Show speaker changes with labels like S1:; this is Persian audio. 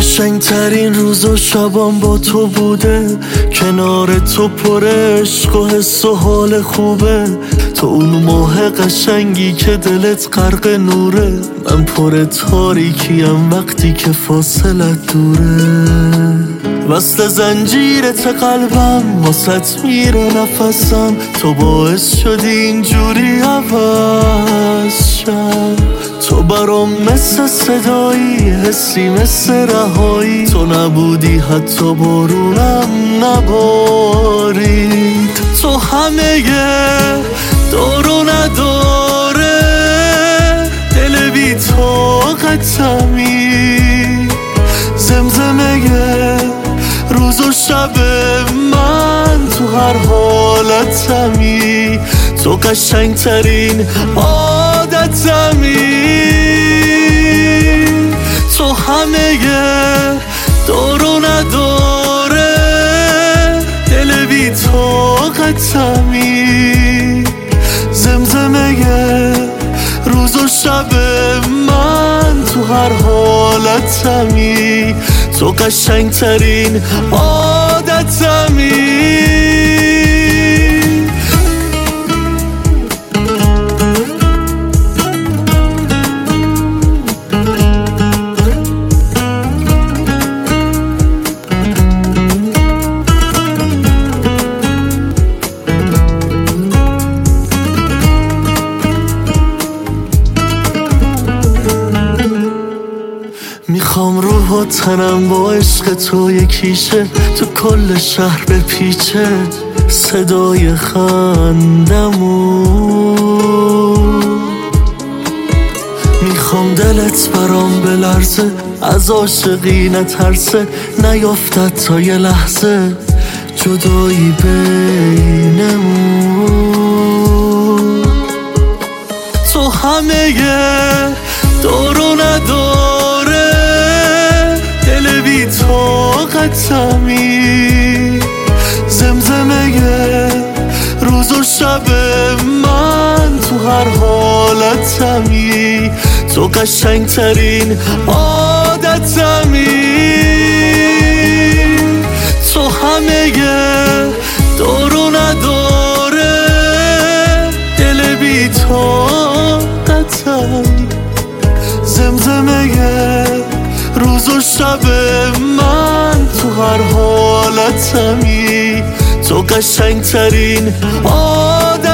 S1: قشنگترین روز و شبام با تو بوده، کنار تو پر عشق و حس و حال خوبه. تو اون ماه قشنگی که دلت غرق نوره، من پر تاریکیم وقتی که فاصلت دوره. وصل زنجیرت قلبم واسط میره نفسم، تو باعث شدی اینجوری عوض شم. تو برام مثل صدایی، حسی مثل رهایی، تو نبودی حتی بارونم نبارید. تو همه دارو نداره، دل بی طاقتمی، زمزمه روز و شب من تو هر حالتمی. تو قشنگترین عادتمی، تو همه دارو نداره، دل بی طاقتمی، زمزمه روز و شب من تو هر حالتمی. تو قشنگترین عادتمی. میخوام روح و تنم با عشق تو یکیشه، تو کل شهر بپیچه صدای خندمون. میخوام دلت برام بلرزه، از عاشقی نترسه، نیافتد تا یه لحظه جدایی بینمون. تو همه دارو نداره، دل بی طاقتمی، زمزمه روز و شب من تو هر حالتمی. تو قشنگترین عادتمی، تو همه دارو نداره، دل بی طاقتمی، زمزمه روز و شب من تو هر حالتمی. تو قشنگترین